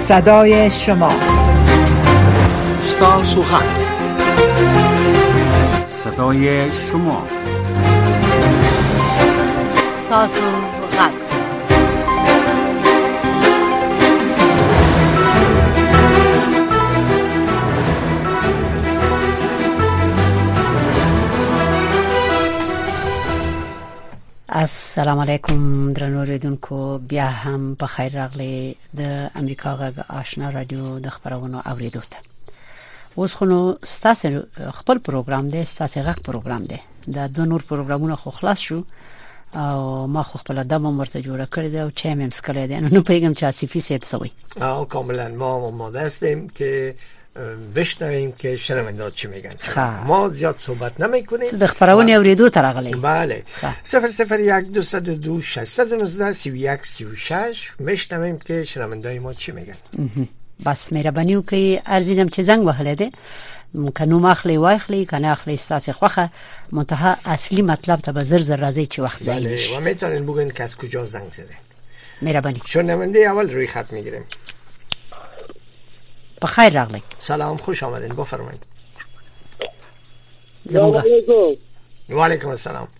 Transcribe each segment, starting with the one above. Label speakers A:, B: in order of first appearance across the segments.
A: صدای شما.
B: ستاسو غږ، صدای شما.
C: ستاسو غږ. السلام علیکم درنو اوریدونکو، بیا هم په خیر راغلی د امریکا غږ آشنا رادیو د خبرونو اوریدو ته. اوس خو نو ستاسو خپل پروګرام دی، ستاسو غږ پروګرام دی. دا دوه نور پروګرامونه خو خلاص شو او ما خو خپل دمو مرته جوړه کړی دی او چا مې مسکله دی. نو پیغام چا سیفی سیب سوی.
D: کاملا ما آماده هستیم که بشنویم که شنوندگان چی میگن. ما زیاد صحبت نمیکنیم،
C: د خبرونه اوریدو ته راغلی.
D: بله. 001-222-619-31-36 میشنویم که شنوندگان ما چی میگن.
C: بس مهرباني وکړئ، ارزینم چې زنګ وهله ده کنو ماخلی واخلی کنه اخلی ستاسو خوخه منتها اصلی مطلب ته به زر راځي چې وخت ضایع نشي.
D: و میتونین بگین که از کجا زنگ زده.
C: مهرباني.
D: شنونده اول روی خط میگیریم.
C: بخیر راغلی.
D: سلام، خوش آمدین، بفرمایید.
E: سلام علیکم.
D: و علیکم السلام.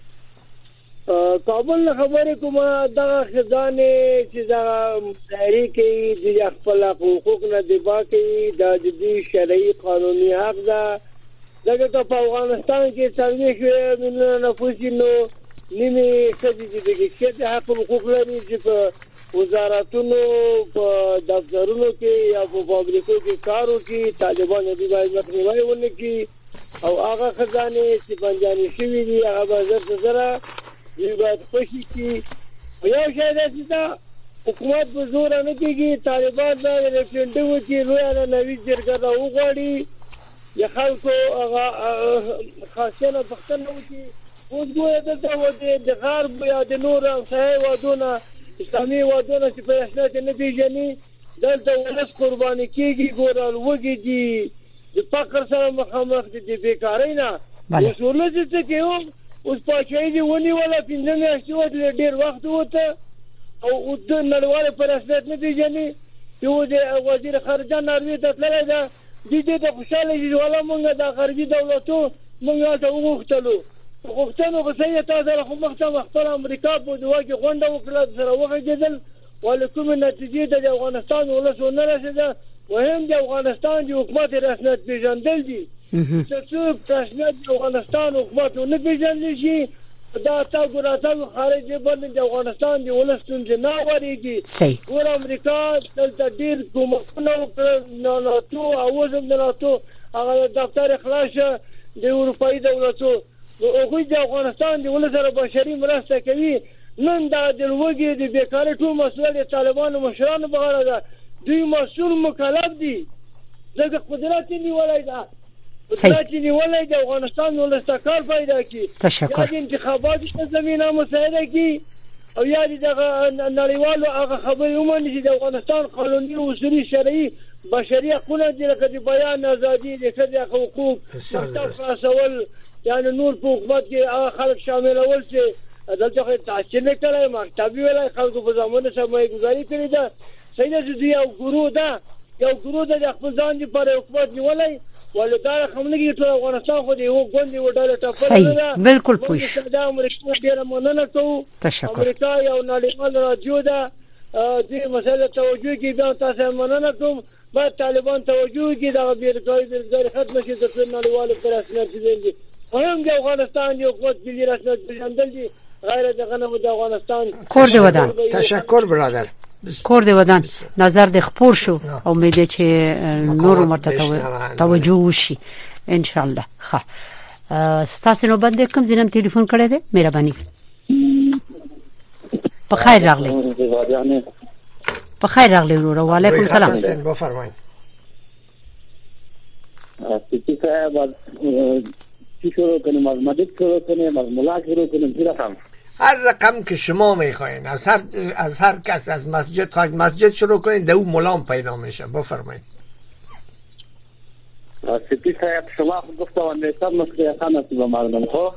E: کابل خبرې کومه دا خزانه چې دا تحریکي د خپل حقوق نه دفاع کوي، د دې شرعي قانوني حق ده. دغه په افغانستان کې څلوي شوی من نفوسینو نیمه کدي چې د حقوق لري چې په وزارتونو په دفترونو کې یا په فابریکو کې کار وکړي. طالبان دې باید مخنیوي ونکړي او هغه خزانه چې بنجاني شوی دي هغه به زره یو باید خوشی کی. یو شاید دا حکومت په زور نه کېږي. طالبان دا ریفرنډم کې رویانه نوی جرګه راوغواړي یا خلکو هغه خاصه پښتنه وکړي. اوس ګویا دلته و د غرب یا د نور همسایه وادونه اسلامي وادونه چې په رسمیت نه پیژني دلته ولس قرباني کېږي. ګورال وږي دي د فقر سره مخامخ دي، د بیکارۍ نه. اوس ولس څه کوي؟ اوس پاچاهي دی ونی ولا 15 میاشتې وته ډیر وخت وته او د نړیوال پر اساس نه پیژني. یو د وزیر خارجه ناروی ته تللی ده، دې ته خوشاله دي ولا مونږ د غربي دولتو مونږ ته وغوښتنو په سیه تاسو خو مخته امریکا په دوا کې غونډه وکړه سره وغږیدل ولیکم نتیجه د افغانستان ولسونه رسیده. وهم د افغانستان د حکومت رسمیت پیژندل دي چې رسمیت د افغانستان حکومت نه پیژندل شي. دا تاسو راځو خارجي باندې د افغانستان د ولستون نه وریږي. ور امریکا دلته ډیر کومونه نه تو او زم نه تو هغه دفتر خلاص د اروپאי دولتو او د افغانستان د ولسره بشري مرسته کوي. نن دا د لوګي د بیکاری ټول مسؤل د طالبانو مشرانو په غاړه ده. دوی مسؤل مکلف دي. دغه قدرت نیولای ده. قدرت نیولای ده افغانستان ولستکار پیدا کی.
C: تشکر.
E: د انتخابات زمينه مساعده کی او یا دغه نړیوالو هغه خبرې ومني چې د افغانستان قانوني او اصولي شرعي بشري حقوق دي لکه د بیان ازادي، د ښځې حقوق، مستقل یعنی نور په حکومت کې هغه خلک شامل اول چې دلته تحصیل نه کړی، مکتبي ولا خلکو په زمانه سمای گزاري کړی ده. سیده چې یو ګروه د خپل ځان دی پر حکومت نیولای ولدار خمنګي ټول افغانستان خو دی یو ګوندي وډاله ټاپل نه ده.
C: بالکل پوښ
E: دا امریکا ډیره مننه کوو. امریکا یو نړیوال راډیو ده، دې مسله توجه کوي. دا تاسو مننه کوم. باید طالبان توجه کوي دا بیرګاری ختم شي د نړیوال پر اساس دي. هم د افغانستان یو حکومت بلی رسمیت پیژندل دي غیر دغه نه د افغانستان
C: کور دی ودان.
D: تشکر برادر.
C: کور دی ودان نظر د خپور شو امید چې نور مرته توجه وشي ان شاء الله. ښه ستاسو نو باندې کوم ځینم ټلیفون کړی دی؟ مهرباني. په خیر راغلی. په خیر راغلی ورو. وعلیکم السلام.
D: بفرمایئ.
F: سپی صاحب شروع کنیم از مدد شروع کنیم از ملاک شروع کنیم چی رقم؟
D: هر رقم که شما میخواین از هر کس از مسجد خواهید مسجد شروع کنید ده اون ملام پیدا میشه. بفرمایید.
F: سپی صاحب شما گفته و نیستم مشتیخان هستی به مردم خو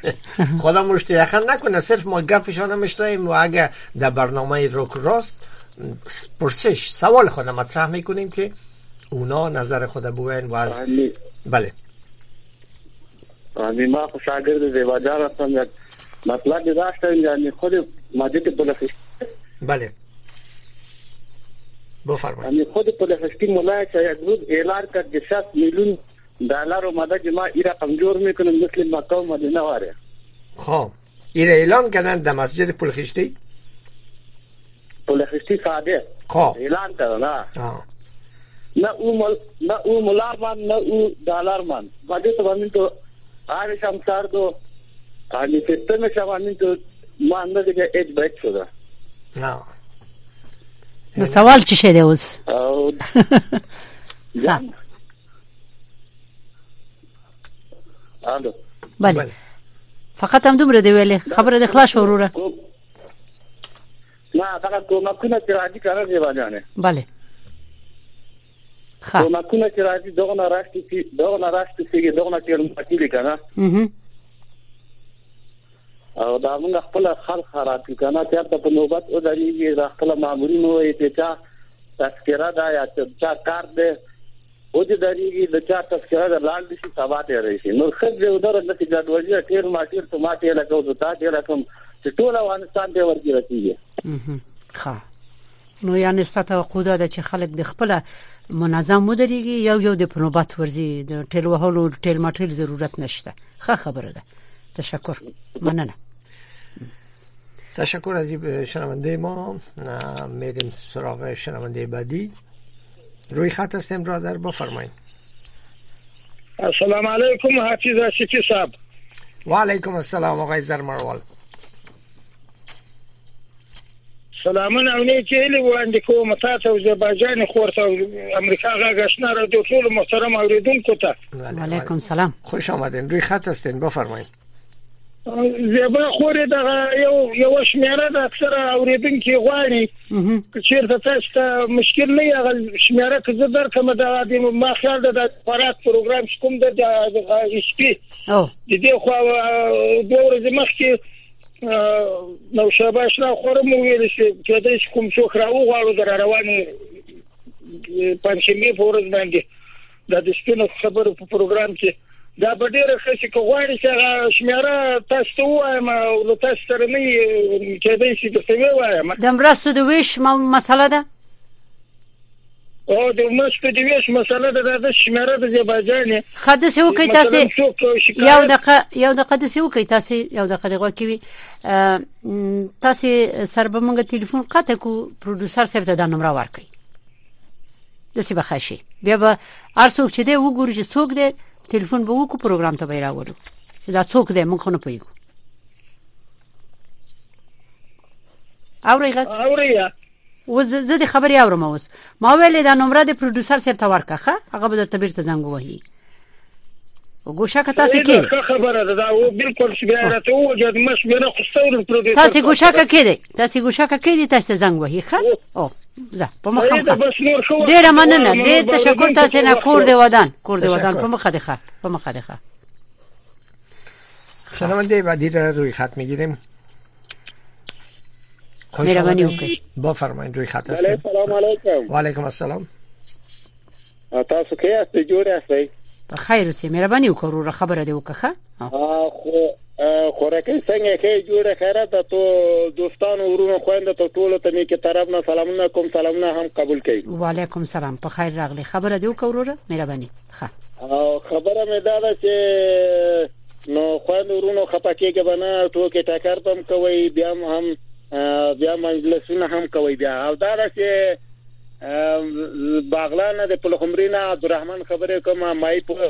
D: خدا مشتیخان نکنه، صرف ما گپشان میشنویم و اگه در برنامه روک راست پرسش سوال خود مطرح میکنیم که اونا نظر خود بگوین و از بله
F: ما خو شاگرد زیباجان هستم. یک مطلب داشتم، یعنی خود ماجد بلخشتی
D: بله بفرمایید.
F: یعنی خود بلخشتی مولای که یک روز اعلان کرد که 60 میلیون دلار اومده که ما این رقم جور میکنیم مثل مکه و مدینه واره.
D: خب این اعلان کردن در مسجد پلخشتی
F: ساده
D: خب
F: اعلان کردن. نه او مولا من نه او دلار من باید تو همین تو آرش هم سرد و آنی سیستمش هم همین تو ما اندازه که ایج بیت شده.
C: نو سوال چی شده اوز؟
F: الو
C: بله فقط هم دومره دی ویلی خبر د خلاص وروره.
F: نه فقط کومکونه چې راځي کنه زیباجانه.
C: بله
F: کومکونه چې راځي دغه راشتي دغه تیر کنه او دا موږ خپل خلک راځي کنه چې په نوبت او دریږي د خپل مامورینو وي چې چا تذکره دا یا چا کار ده او دې دریږي د چا تذکره د لاندې شي ثبات یې نور خځه ودره د جدولي تیر ماټیر ته ماټې لکه او تا دې رقم چې ټول افغانستان ته ورګي رسیږي.
C: نو یعنی ستاسو توقع ده چې خلک د خپل منظم مدیریږي یو د پنوبات ورزي د ټیل وهلو ټیل ماټریل ضرورت نشته. خبره ده. تشکر. مننه.
D: تشکر از این شنونده ما. میریم سراغ شنونده بعدی. روی خط هستیم برادر بفرمایید.
E: السلام علیکم حافظ رشیدی صاحب.
D: و علیکم السلام آقای زرمروال.
E: سلامونه او نه چې له وړاندې کوم تاسو او آذربایجان خورته امریکا غاښنا را د ټول محترم اوریدونکو ته.
C: و علیکم سلام.
D: خوش آمدین. روی خط هستین بفرمایید.
E: زیبا خوري د یو شمیره د اکثر اوریدونکو غواړي چې تاسو ته مشکل نه یغل شمیره که زه درکمه د ما خیال د فرات پروګرام کوم د اس پی د دې خو د ورځې مخکې نو شاباش را خورم ویل چې کله چې کوم څوک راو غواړي در رواني پنځمې فورز باندې د سپینو خبرو په پروګرام کې دا به ډېر ښه چې غواړي چې شمیره تاسو ته وایم او تاسو سره نه کېدای شي د څه وایم
C: د مرستو د ویش مسله ده
E: او د مرستو د ویش مسله ده د شمیره د آذربایجان
C: حدث یو کوي تاسو یو دقیقه د سیو کوي تاسو یو دقیقه دغه کوي تاسو سره به موږ ټلیفون قطع کو پروډوسر صاحب ته د نمبر ورکړي د سی بخښي بیا به ارڅوک چې دی وګوري چې څوک دی ټلیفون به وکړو پروګرام ته به راوړو چې دا څوک دی موږ نه پوهیږو. اوریا زه د خبري اورم اوس ما ویلې دا نمبر د پروډوسر صاحب ته ورکړه هغه به درته بیرته زنګ وهي وګوښه که تاسو کې
E: خبره ده او بالکل چې بیا راته وګورئ مش مې نه خوستور پروډوسر
C: تاسو ګوښه کې تاسو زنګ وهي ښه او زه په مخه ډېر مننه ډېر تشکر تاسو نه کور دی ودان په مخه ده
D: شنونده بعدی را روی خط میگیریم.
C: مهربانی وکړئ
D: بفرمایید. روی خط هستید.
F: سلام علیکم.
D: و علیکم السلام.
F: تاسو کې یاست جوړ یاست؟
C: په خیر اوسئ. مهرباني وکړئ خبره دی وکړه.
F: خورکه څنګه کې جوړه خیره ته تو دوستانو ورونو خويند ته ټول ته می کې طرف نه سلامونه کوم سلامونه هم قبول کړئ.
C: و علیکم سلام. په خیر راغلی. خبره دی وکړه مهرباني.
F: خبره مې دا چې نو خويند ورونو خپکیږي بنا ټوکې ټکر بم کوي بیا مجلسونه هم کوي بیا او دا چې باغلانه د پلخمرینه عبدالرحمن خبره کوم مای په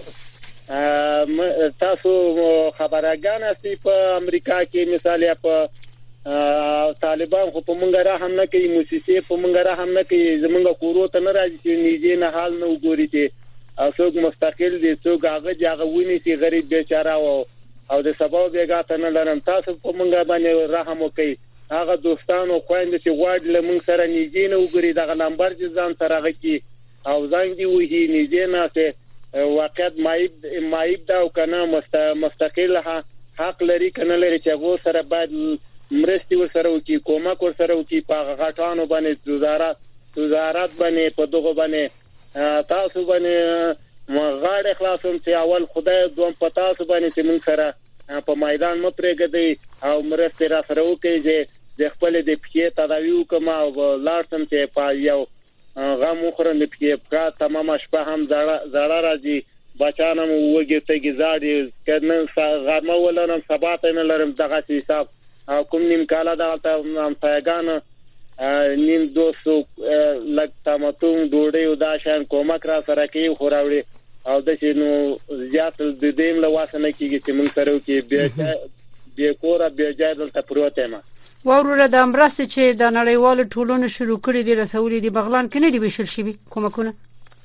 F: تاسو خبرګان استی په امریکا کې مثال یا په طالبان خو په مونږ را هم نه کوي موسسه په مونږ را هم نه کوي زمونږ کورو ته نه راځي چې نيجي نه حال نه وګوري ته څوک مستقل دي څوک هغه ونی سي غریب بیچاره او د سبا بیګا ته نه لرم تاسو په مونږ باندې رحم وکړئ هغه دوستانو خويند چې غواړي لمون سره نيجي نه وګوري دغه نمبر ځان سره غږی او زنګ دی وਹੀ نيجي نه ته واقعیت مایب دا او کنه مستقل حق لري کنه لري چې هغه سره باید مرستي ورسره وکي کومک ورسره وکي په غاټانو باندې وزارت باندې په دغه باندې تاسو باندې غاړه خلاصوم چې اول خدای دوم پتا سو باندې چې موږ سره په میدان مپرېګدي او مرستي را سره وکي چې د خپل د پخې تداوی وکم او لاړم چې په یو غم خورم د پخې په تمامه شپه هم زړه راځي بچانم وګي ته گزاري کنه غرمه ولرم سبا ته نه لرم دغه حساب کوم نیم کاله دا هم سایګان نیم دوستو لګ تماتوم ډوډۍ او دا شان کومک را سره کوي خوراوړي او د شنو زیات د دیم له واسنه کیږي چې موږ سره کې به کور به ځای دلته پروته ما
C: وروره د امرسته چې د نړیوال ټولنې شروع کړې دي رسولې دي بغلان کې نه دی وشل شي کومکونه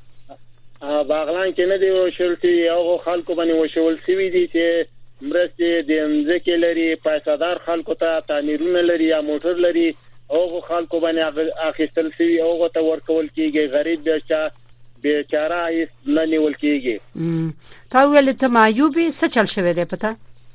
F: باغلان کې نه دی وشول شي او خلکو باندې وشول شي دي چې مرسته د انځکه لري پیسادار خلکو ته تعمیرونه لري یا موټر لري او خلکو باندې اخیستل شي او ته ورکول کیږي غریب بیچاره هیڅ نه نیول کیږي
C: تا ویل ته معیوبي څه چل شوی دی پته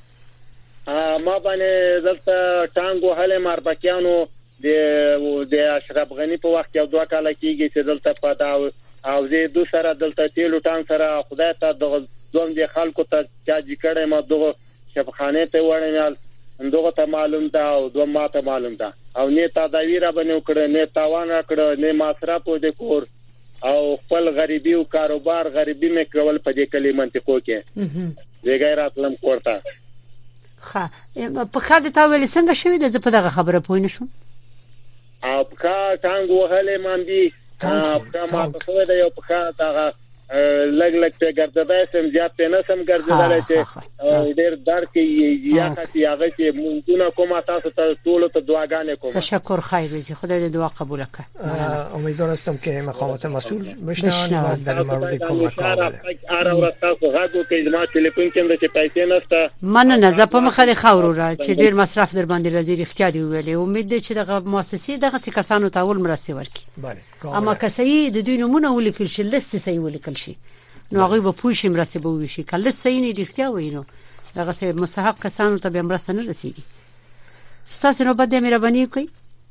F: ما باندې دلته ټانګو هله ماربکیانو د اشرف غنی په وخت یو دوه کال کیږي چې دلته پتا او زه د سره دلته تیلو ټانګ سره خدای ته د دوم د خلکو ته چاجی کړه ما دغه شفخانه ته وړنل دغه ته معلوم ده او دوه ماته معلوم ده او نه تداوی را باندې وکړه نه تاوان کړه نه مصرف د کور او خپل غریبي او کاروبار غریبي مې کول په دې کلی منطقو کې زګیرات لم کوړه
C: ها په خاطر تا ویل څنګه شوی د په دغه خبره پوه نه شوم
F: او کا ټانګو هله ماندي ما په څه دی یو په خاطر لګ ته ګرځیدای سم زیات نه سم ګرځیدای چې ډېر دار کې یا خاطی هغه چې مونږونه کومه تاسو ته ټول ته دعاګانې کوم
C: تشکر خیر وزي خدای دې دعا قبول کړي
D: امیدوار هستم که مقامات مسئول بشنوند و در مورد کمک
F: اره ورتاسو غاګو کې ما ټلیفون کې چې پیسې نشته
C: من نه زپ مخه خاورو را چې ډېر مصرف در باندې راځي اختیاري ویلې امید دې چې دغه مؤسسې دغه کسانو ته اول مرسته ورکړي اما کسې د دوی نمونه ولیکل شي لست صحیح ولیکل شي نو هغه به پوښي مرسته به وشي کله صحیح نه اختیار وینو دغه سه مستحق کسانو ته به مرسته نه رسیږي ستاسو نو بده مهرباني کوي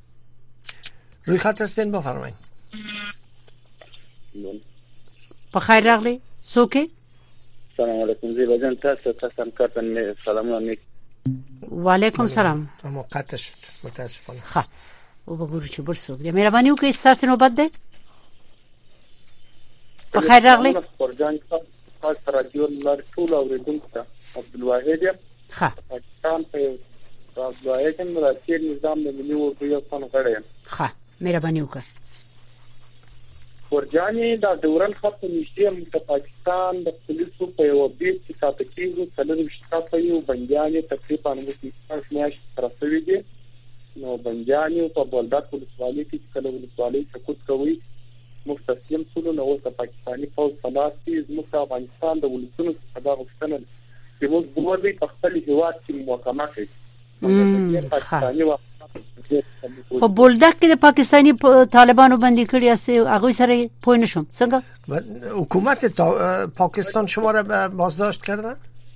D: روی خط هستین بفرمایید
C: په خیر راغلی سوکه
A: سلام علیکم زی بجان تاسو کارتن سلام علیکم
C: و علیکم سلام
D: اما قطع شد متاسفانه
C: ها او بګورو چې برسوک دې مهرباني کوي ستاسو نو بده په خیر راغلی
A: فرجان خاص رادیو لار ټول اوریدونکو ته عبدالواحد
C: ها
A: پاکستان په عبدالواحد مراتب نظام د ملي اردو یو څن غړی
C: ها مهرباني وکړه
A: فرجان دا دوران خط نشته د پاکستان د پولیسو په یو بیت کې ساتکیږي څلور شتات یو بنجاني تقریبا نو میاش ترسوي دي نو بنجاني په بولدات ولسوالۍ کې کله ولسوالۍ سقوط کوي مستسلم سولو نو د پاکستاني فوج فلسطین زموږ افغانستان د ولسونو څخه غوښتنه چې موږ ګورې په خپل هیواد کې محاکمه کوي
C: په بولدک کې د پاکستاني طالبانو باندې کړی است هغه سره پوه نشم څنګه
D: حکومت پاکستان شما را بازداشت کردن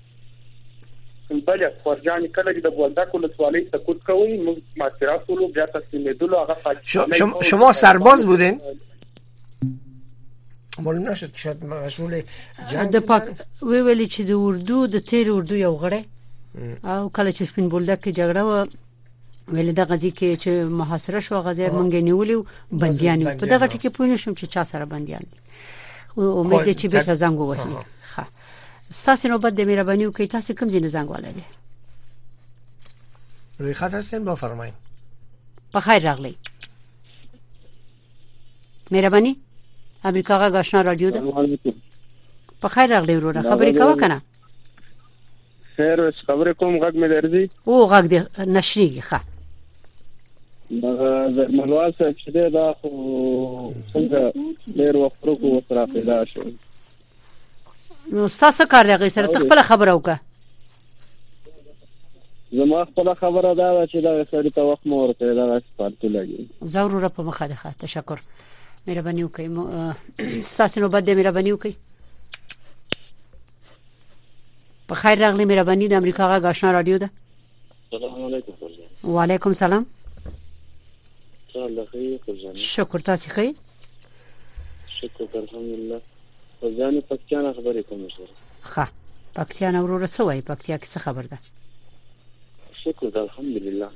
A: بله فرجان کله چې د بولدک ولسوالۍ سقوط کوي موږ معاشرت ولو بیا تسلیمېدلو هغه
D: پاکستان شما سرباز بودین معلوم نشد شاید مشغول جنگ
C: د پاک ویلي چې د اردو د تیر اردو یو غړی او کله چې سپین بولدک کې جګړه و ویل د غزي کې چې محاصره شو غزي مونږ نیولیو بنديان په دغه ټکی پوه نشم چې چا سره بنديان امید چې به زنګ ووهي ها تاسو نو بده مهرباني وکړئ تاسو کوم ځای نه زنګ ولادي
D: روی خط هستین بفرمایید
C: په خیر راغلی مهرباني امریکا غا آشنا رادیو ده په خیر راغلی وروره خبرې کوه کنه
F: خیر اوس خبرې کوم غږ مې درځي
C: او غږ دې نشریږي ښه
F: زرمنوال صاحب چې دا خو څنګه ډېر وخت ورو سره پیدا شو
C: نو تاسو کار راغی سره خپل خبره وکړه
F: زما خپل خبره دا چې دا سړی ته وخت مور ته دا سپارتو لګي
C: ضرور په مخه ده تشکر مهرباني وکړئ تاسو نو بده مهرباني وکړئ په خیر راغلی مهرباني د امریکا غا آشنا رادیو ده
F: السلام علیکم.
C: وعلیکم سلام.
F: الله خیر قربان.
C: شکر تاسو خیر.
F: شکر الحمدلله. قربان پکتیان خبرې کوم سره.
C: ښه. پکتیان ورور څه وایي؟ پکتیا کې څه خبر ده؟
F: شکر الحمدلله.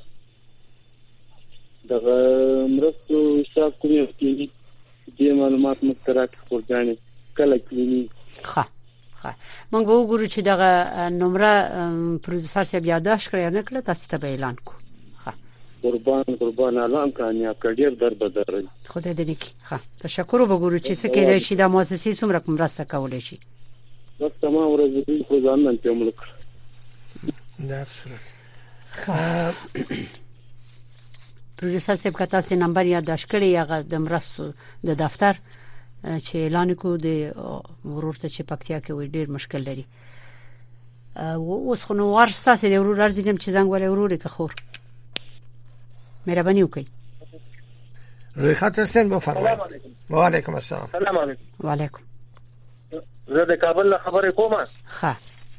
F: دغه مرستو حساب کوي چې دې معلومات مشترک قربان کله کړی.
C: ښه. موږ به وګورو چې دغه نمبر پروډوسر صاحب یاداش کړی نه کړ، تاسو ته اعلان کو. ښه.
F: قربان اعلان کامیاب کړی در بدر.
C: خدای دې نیکی. ښه. تشکر وګورو چې څه کېدای شي د مؤسسې څومره کوم راسته کولای شي.
F: بس تمام ورځ دې خو ځان نن ته ملک.
C: پروډوسر صاحب کا تاسو نمبر یاداش کړی هغه د مرستو د دفتر چې اعلان کو د ورور ته چې پکتیا کې وي ډیر مشکل لري. اوس خو نو ورسته سي د ورور ارزګم چې زنګ ولې ورور کې خور مهرباني وکړئ.
D: روی خط هستین بفرمایید. و علیکم السلام.
F: سلام علیکم.
C: وعلیکم.
F: زه د کابل خبرې کوم.
C: ښه.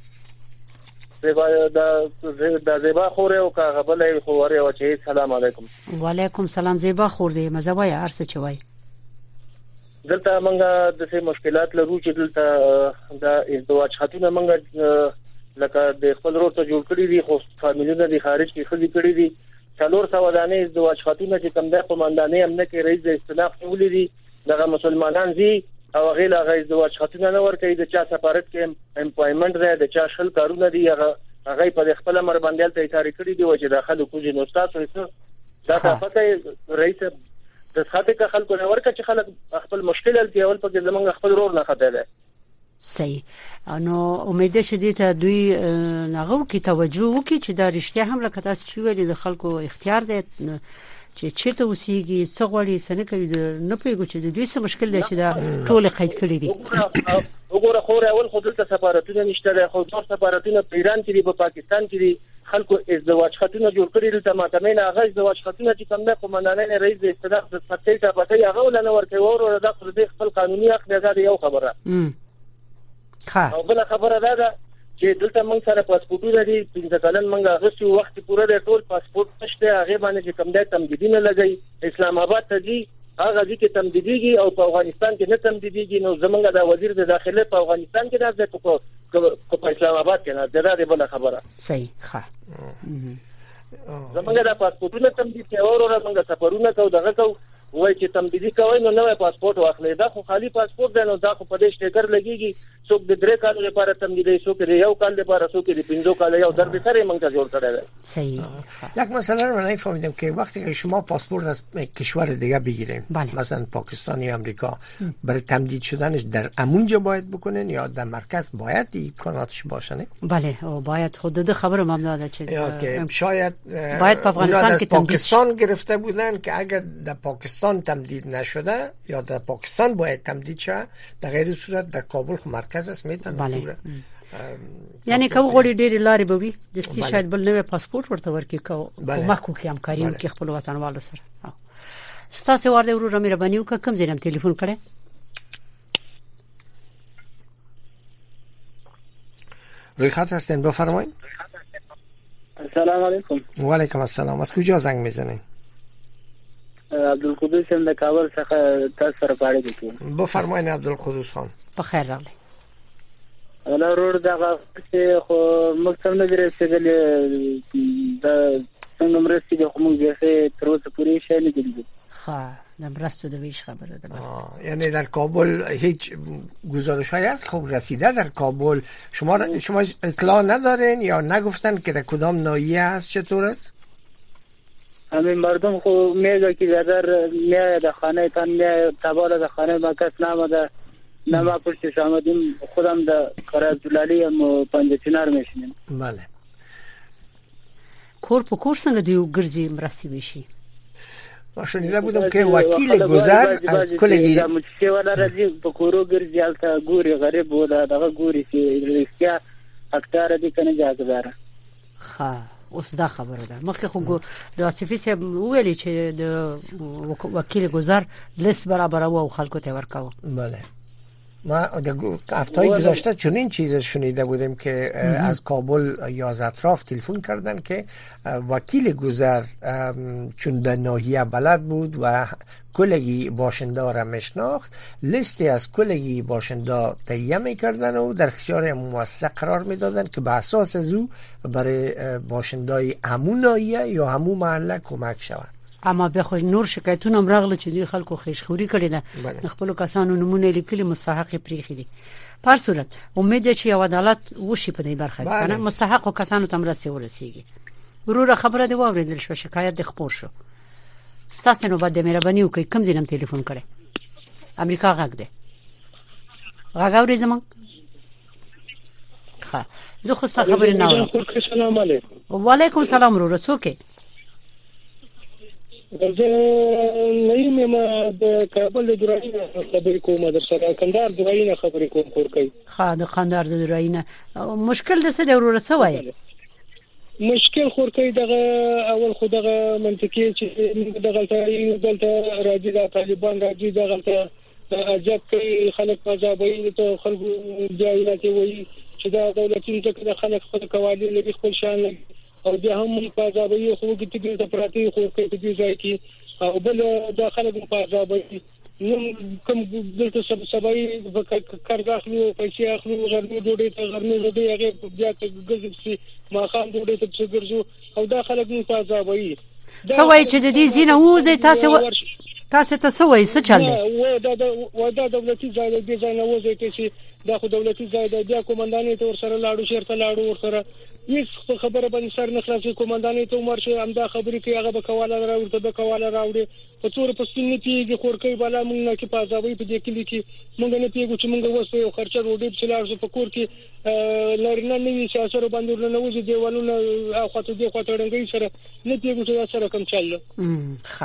F: زیبا خوره او کابل خوره او چې سلام علیکم.
C: وعلیکم سلام. زیبا خور دی مزوای ارسه چوي.
F: دلته منګه د څه مشکلات لرو چې دلته د ازدواج خاتونه منګه لکه د خپل ورور ته جوړ کړی دي، خو فامیلونه د خارج کې خزي کړی دي. څلور سوالانه ازدواج خاتونه چې کوم د قومندانې امنه کې رئیس د استناف نیولې دي، دغه مسلمانان دي او غیر هغه ازدواج خاتونه نه ورکړي. د چا سفارت کې امپلویمنت دی، د چا شل کارونه دي، هغه په خپل امر باندې ته اطاعت کړی دی چې داخله کوجه نو تاسو دا پته رئیس د خاطر خلکو نه ورکړي چې خلک خپل مشکل التیول په زمونږ خپل رور نه خته ده.
C: صحیح. نو امید شدید ته دوی نغو کی توجه وکړي چې دا رښتیا هم لکه تاسو چې ویلي د خلکو اختیار دی چې چیرته اوسېږي څه غواړي څه کوي، نه پیګو چې دوی څه مشکل دی چې دا ټول قید کړی دي.
F: وګوره خو اول خو دلته سفارتونه نشته، خو څو سفارتونه په ایران کې دي، په پاکستان کې دي. خلکو ازدواج خاتونه جوړ کړی دلته ماتمین هغه ازدواج خاتونه چې کوم د قومندانۍ رئیس د استداف د پټې ته پټې هغه ولنه ورکوي او د خپل قانوني حق دی. یو خبره
C: ښه.
F: او بل خبره ده چې دلته موږ سره پاسپورټونه دي، 15 کلن موږ غوښتي وخت پوره د ټول پاسپورټ نشته، هغه باندې چې کوم د تمدیدي نه لګي اسلام آباد ته دي، هغه دي کې تمدیديږي او په افغانستان کې نه تمدیديږي. نو زمونږ د وزیر د داخله په افغانستان کې نه ده، په اسلام آباد کې نه ده. دا بل خبره.
C: صحیح. ښه.
F: زمونږ د پاسپورټونو تمدید کې اورو موږ سفرونه کوو دغه کوو وای چې تمدیدي کوي نو نوې پاسپورت واخلې. دا خو خالی پاسپورت دی، نو دا خو په دې شټیکر لګيږي. څوک د 3 کال لپاره تمدیدي، څوک د 1 کال لپاره، څوک د 15 کال. یو درد سره موږ ته جوړ کړی دی.
C: صحیح.
D: یک مسئله رو من فهمیدم که وقتی که شما پاسپورت از کشور دیگه بگیرین، مثلا پاکستان یا امریکا، برای تمدید شدنش در همونجا باید بکنین یا در مرکز باید امکاناتش باشه؟ نه
C: بله باید. حدود خبر ما داده که
D: شاید
C: باید په افغانستان کې
D: پاکستان گرفته بودن که اگر در پاکستان تمدید نشده یا در پاکستان باید تمدید شه، در غیر صورت در کابل خو مرکز است میتونه.
C: بله. یعنی که وګړي ډېری لارې به وي د ستې شاید بل نوې پاسپورت ورته ورکړي کومک وکړي همکاري وکړي خپل وطنوالو سره. ستاسو ورته ورور مهرباني وکړه کوم ځای ټلیفون کړه؟
D: روی خط هستین بفرمایید.
F: السلام علیکم.
D: و علیکم السلام. از کجا زنگ میزنین؟
F: عبدالقدوس هم د کابل څخه تاسو سره پاره کوم.
D: بفرمایید عبدالقدوس خان.
C: بخیر راغلی.
F: ولا ورور دغه چې خو موږ څنګه درېږي د څنګه مرستې د کوم ځای تر اوسه پورې شې نه دي.
C: ښه. د مرستو د ویش خبره ده.
D: یعنی در کابل هیچ گزارش‌هایی هست خب رسیده در کابل؟ شما اطلاع ندارین یا نگفتن که در کدام ناحیه هست؟ چطور است؟
F: همین مردم خو میگه که در میای در خانه تان میای تبال در خانه ما کس نامده نما پشتش آمدیم خودم در کار عبدالعلی هم پنجه چنار میشنیم.
D: بله.
C: کور په کور څنګه دیو ګرځي مرسي وشي؟
D: ما شنیده بودم که وکیل گذر از کلگی
F: مجلسی والا رضی په کورو ګرځي البته ګوري غریب ولا دغه ګوري چې رښتیا اکثر دي کنه جاګدار.
C: ښه. اوس دا خبره ده. مخکې خو د آصفي صاحب ویلي چې د وکیل گذر لیست برابر او خلکو ته ورکاو.
D: بله. ما هفته گذشته چنین چیز شنیده بودیم که از کابل یا از اطراف تلفن کردن که وکیل گذر چون در ناحیه بلد بود و کلگی باشنده را میشناخت، لیستی از کلگی باشنده تهیه میکردن و در اختیار موثق قرار میدادن که به اساس از او برای باشندای همون ناحیه یا همون محله کمک شود.
C: اما به خو نور شکایتونه هم راغله چې دوی خلکو خیشخوري کړي ده، خپل کسانو نمونه لیکلي مستحق پریخي دي. پر صورت امید ده چې یو عدالت وشي په دې برخه کنه، مستحق کسانو ته مرسته ورسیږي. وروره خبره دی واورېدل شو، شکایت د خپور شو. ستاسو نو باندې مهرباني وکړئ کوم ځینم ټلیفون کړي. امریکا غږ ده. غږ اورې زمون؟ ښه زه خو څه خبرې نه اورم.
E: السلام علیکم.
C: وعلیکم السلام وروره څوک؟
E: زه نه یم د کابل د دراینا خبرې کوم، در سره کندهار دراینا خبرې کوم کور کوي.
C: ها د کندهار د دراینا مشکل د څه دی وروره څه وایي؟
E: مشکل خور کوي دغه اول خو دغه منطقي چې دغه راځي د طالبان راځي دغه اجازه کوي خلک فضابوي ته خلکو جایلاتي وایي چې دا دولتي ځکه د خلک خپل قوانین لري خپل شان او بیا هم فضابوي خو کې د پراتی خو کې د ځای کې او بل د خلکو فضابوي نو کوم دلته سبای کار داخلو پیسې اخلو غرمه ډوډۍ ته غرمه ډوډۍ هغه بیا ګرځي ما خام ډوډۍ ته څګرځو او دا خلک نو فضابوي
C: سوای چې د دې زینه وځي تاسو ته سوای څه چل
E: دی دا دولتي ځای دی ځای نه وځي چې دا خو دولتي ځای دی بیا کومندانې ته ورسره لاړو شرط لاړو ورسره هیڅ خبره باندې سر نه خلاصي کومندانې ته مرشه همدا خبرې کوي هغه به کواله راوړي ته کواله راوړي په څور په سپینې پیږي خورکې بالا مونږ نه کې پازاوي په دې کې کې مونږ نه پیږو چې مونږ وسه یو خرچه روډي په لار په کور کې لرنه نوي سیاسر باندې نه وځي دیوالونه او خاطر دې خاطر رنګي سره نه پیږو چې سره کم چل
C: ښه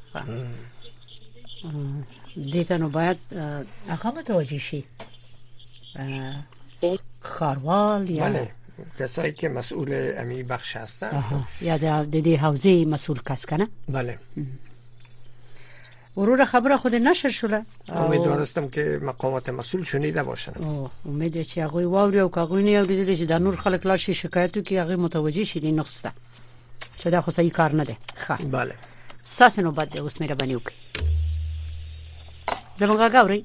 C: دې ته نو باید هغه متوجه شي خاروال یا
D: کسایی که مسئول امی بخش هستن
C: یا د دې حوزه مسئول کس کنه.
D: بله
C: وروره خبره خود نشر شوله.
D: امیدوارستم که مقامات مسئول شنیده باشن.
C: امید چې هغه واوري او هغه نه اوریدل چې د نور خلک لا شي شکایتو کې هغه متوجه شي دي نقصه چې دا خو صحیح کار نه ده. ښه
D: بله
C: ساس نو بد اوس مې ربانی وکي زمونږه غاوري.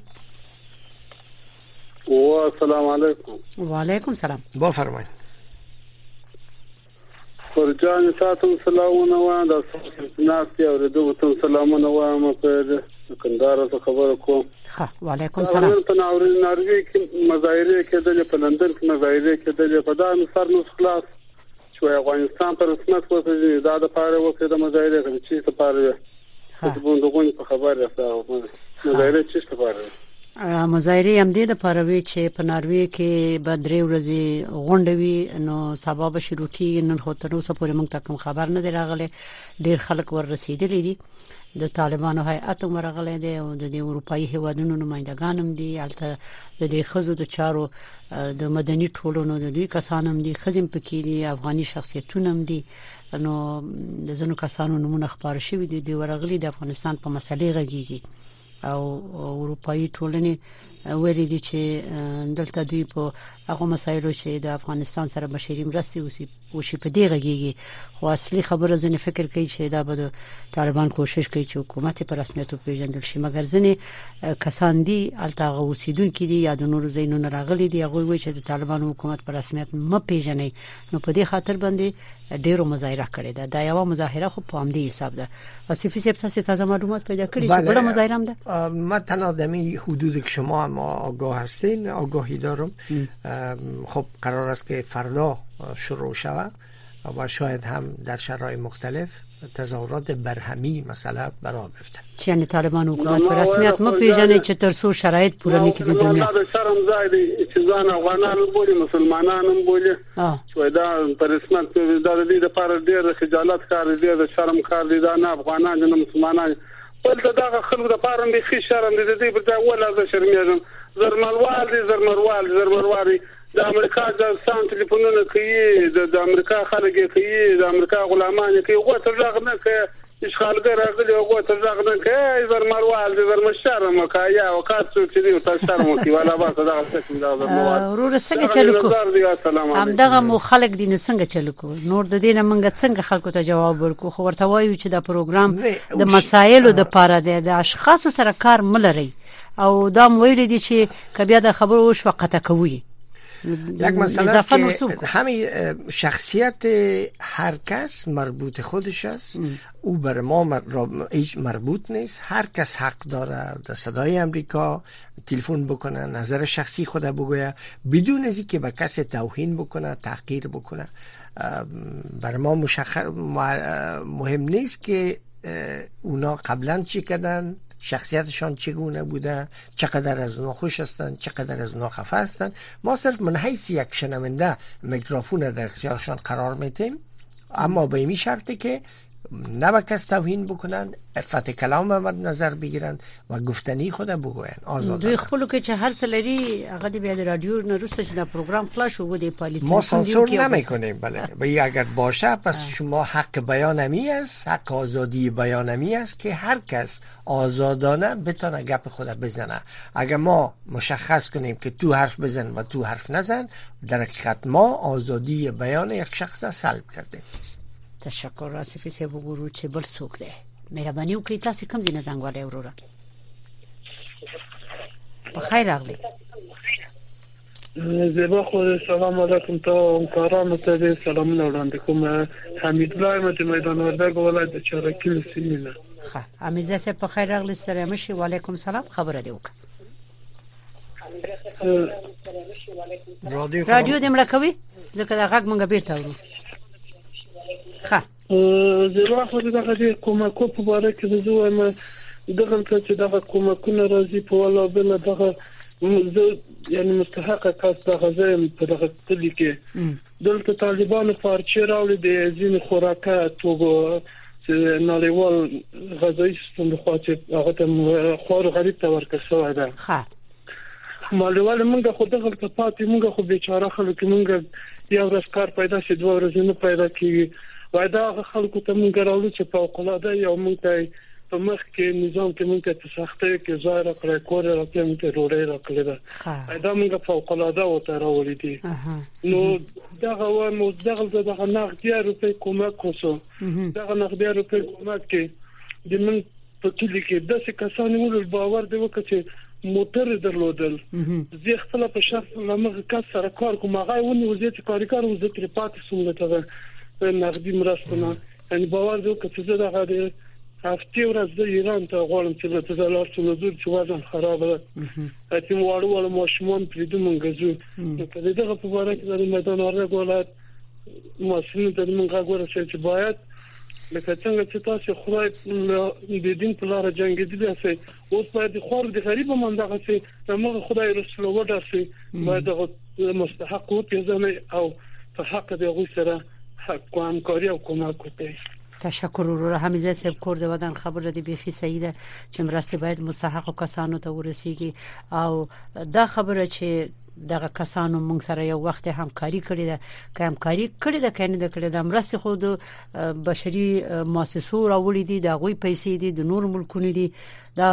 F: السلام علیکم.
C: وعلیکم السلام.
D: بفرمایئ.
F: فرجان ساتم سلامونه و د ناستي او د دوه سلامونه و ما په کندهار څخه خبر کوم.
C: ها وعلیکم السلام.
F: په ناروی کې مظاهره کېدل په لندن کې مظاهره کېدل په دا نصر نو خلاص شو افغانستان پر رسمیت وته دا د پاره وکړه د مظاهره کې چې څه پاره څه بوندغون په خبر راځه مظاهره چې څه پاره
C: مظاهره هم دې د پاروي چې په ناروی کې به درې ورځې غونډوي نو سبب شروع کی نن خو تر اوسه پورې موږ ته کوم خبر نه دی راغلی. ډیر خلک ور رسیدلی دي د طالبانو هیئت مرغله دي او د اروپאי هیوادونو نمائندگان هم دي البته د دې خزو د چارو د مدني ټولنو د دوی کسان هم دي خزم پکې دي افغاني شخصیتونه هم دي نو د زنو کسانو نمونه خبر شوی دي د ورغلي د افغانستان په مسلې غږیږي او اروپאי ټولنې ویلي دي چې دلته دوی په هغه مسایلو چې د افغانستان سره بشري مرستې وشي په دې غږیږي خو اصلي خبره ځنې فکر کوي چې دا به د طالبان کوشش کوي چې حکومت په رسمیت پیژندل شي مګر ځنې کسان دي الته اوسیدونکو دي یا د نورو ځایونو راغلي دي هغه وایي چې د طالبان حکومت په رسمیت م پیژني نو په دې خاطر باندې ډیرو مظاهره کړې ده. دا یو مظاهره خو په همدې حساب ده. واسفی صاحب تاسو تازه معلومات پیدا کړی چې بل مظاهره هم ده.
D: ما تنها دمی حدود که شما ما آگاه هستین آگاهی دارم. خب قرار است که فردا شروع شود و شاید هم در شرایط مختلف تظاهرات برهمی مثلا برای بفته.
C: یعنی طالبان حکومت پر رسمیت ما پیژنه چې تر څو شرایط پوره نکړي د دنیا.
F: دا شرم ځای دی چې ځان افغانان بولي مسلمانان هم بولي. چې دا پر رسمیت د دې لپاره ډېر خجالت کار دی د شرم کار دی دا نه افغانان نه مسلمانان بل دا خلکو د پاره به خي شرم دي دې په ځای ولا ز شرمېږم زرمروال د امریکا د سان ټلیفونونه کوي د امریکا خلک کوي د امریکا غلامان کوي غوته ځغ نه کوي
G: اشغالګر راغلی او ته ځغنه کوي زر مروال زر مشرم کایا او کاڅو چې دی تاسو سره مو کیواله با څه دا څه دا
C: ورور څنګه چلو کو هم دغه مو خلک دین څنګه چلو کو نور د دینه منګه څنګه خلکو ته جواب ورکو خو ورته وایو چې دا پروګرام د مسایلو د پاره د اشخاص سره کار ملري او دا ویل دي چې کبیا د خبرو وش وقته کوي
D: یک مسئله است که همین شخصیت هر کس مربوط خودش است او بر ما هیچ مربوط نیست هر کس حق داره در صدای امریکا تلفن بکنه نظر شخصی خود بگویه بدون از اینکه به کس توهین بکنه تحقیر بکنه بر ما مهم نیست که اونا قبلا چی کردن شخصیتشان چگونه بوده چقدر از اونا خوش هستند چقدر از اونا خفه هستند ما صرف من حیث یک شنونده میکروفون در اختیارشان قرار میدیم اما به این شرطی که نه به کس توهین بکنن عفت کلام مد نظر بگیرن و گفتنی خود بگوین آزادانه
C: دوی خپلو که چه هر سلری هغه دی بیا د رادیو نه روسته چې دا پروګرام فلاش وو دی پالیټ
D: ما سانسور نمیکنیم بله و اگر باشه پس شما حق بیان امی است حق آزادی بیان امی است که هر کس آزادانه بتونه گپ خود بزنه اگر ما مشخص کنیم که تو حرف بزن و تو حرف نزن در حقیقت ما آزادی بیان یک شخص سلب کردیم
C: تشکر آصفی سی بگورو چې بل څوک دی مهرباني وکړئ تاسو کوم ځای نه زنګ والے وروره بخیر راغلی
G: زیبا خو سلام علیکم ته همکارانو ته سلامونه وړاندې کوم حمید الله احمد میدان وردګ ولایت چارکیل سیمه
C: ښه حمید صاحب بخیر راغلی سلام مشي وعلیکم سلام خبره دی وکړه رادیو دې مړه کوي ځکه دا غږ مونږ بیرته ورو ښه
G: زیبا خو دغه کومکو په اړه کې زه وایم دغه چې دغه کومکونه راځي په ولا بل دغه یعنی مستحق کس دغه ځای په دغه کلی کې دلته طالبانو پارچې راوړي د ځین خوراکه توګه نړیوال غذایی سیستم خو چې هغه ته خور غریب ته ورکړل ده
C: ښه
G: مالوال موږ خو دغه په پاتې موږ خو بیچاره خلک موږ یو ورځ کار پیدا شي دوه ورځې نه پیدا کیږي وای دا خلکو ته موږ راوړو چې په اوقلاده یو موږ ته په مخ کې نظام کې موږ ته سختۍ کې ظاهر کړی کور راکې موږ ته روړې راکړې ده دا موږ په اوقلاده وته راوړې دي نو دغه و مو دغه نغدي روپې کومک وسو دغه نغدي روپې کومک کې د من په کلی کې داسې کسان ول باور دی وکړي چې موټر درلودل زه خپل په شخص لمغه کس سره کار کوم هغه ونی وزیت کاریګر وزه تر پاتې سومله ته نغدي مرستونه یعنی باور دی وکړي چې دغه هفته ورځ د ایران ته غواړم چې له تزلار څخه زور چې وزن خراب ده چې وړو ماشومان پریدو مونږ نو په دغه په اړه کې د میدان اورګ ولایت مسؤل د موږ غوړه چې باید لکه څنګه چې تاسو خدای د دین په لار جنگیدلی سي اوس باید خور د غریب مندغه سي موږ خدای رسول و درسي باید د مستحق او پیژنې او په حق د غو سره حق همکاري او کومک وکړي
C: تشکر ورور حمیزه صاحب کور د ودان خبره دی بيخي سیده چې مرسته باید مستحق کسانو ته ورسیږي او دا خبره چې دغه کسانو موږ سره یو وخت همکاري کړې ده که همکاري کړې ده کنه د کړې د مرسته خود بشري مؤسسو راوړي دي د غوي پیسې دي د نور ملکونو دي دا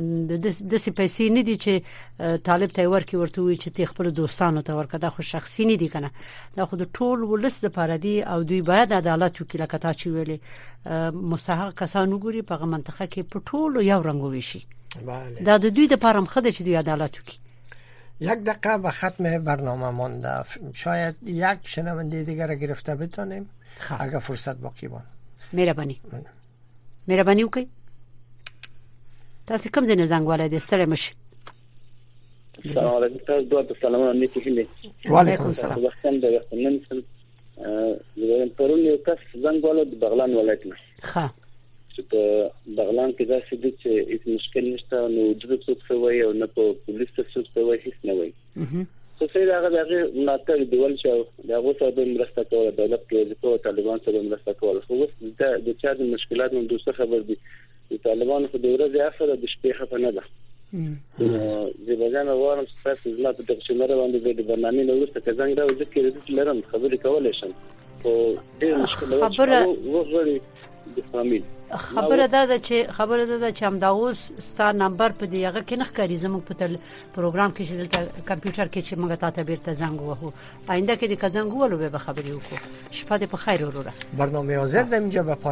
C: د څه پیسې نه دي چې طالب ته ورکی ورته وي چې خپل دوستانو ته ورکړه دا خو شخصي نه دي کنه دا خو د ټول ولس لپاره دي او دوی باید عدالت وکړي لکه تا چې ویلي مستحق کسانو ګوري په منطقه کې په ټولو یو رنګ وشي دا د دوی لپاره مخده چې دوی عدالت وکړي
D: یک دقیقه به ختم برنامه مانده شاید یک شنونده دیگر را گرفته بتانیم اگر فرصت باقی بان
C: مهربانی وکړئ تاسو کوم ځای نه زنګ والای ستړي مشي
F: السلام علیکم تاسو دوه سلامونه نیکی هیله
D: وعلیکم السلام
F: وختم د نن زه پرون یو کس زنګ والو د بغلان ولایت نه
C: ښه
F: چې په بغلان کې دا څه دي چې هیڅ مشکل نشته نو د څه وایي او نه په پولیس څه وایي هیڅ نه وایي خو څه دغه ناتر دیول چې دا غوسه د مرسته کوله دولت کې د طالبان سره مرسته کوله خو د چا د مشکلات نو دوسه خبر دي د طالبان خو د ورځې اخره د شپې خفه نه ده نو د بجانه وارم تاسو زما په دغه شمره باندې د برنامه نو ورته څنګه راو ذکر دې لرم خبرې کولای شم
A: خو ډېر مشکل وغوړي د فامیل
C: خبره ده چې هم دا اوس ستا نمبر په دیغه کې نه ښکاري زموږ په پروګرام کې چې دلته کمپیوټر کې چې موږ تاسو بیرته زنګ وهو آینده کې د زنګ ولو به خبرې وکړو. شپه دې په خیر وروره.
D: برنامه حاضر د اینجا به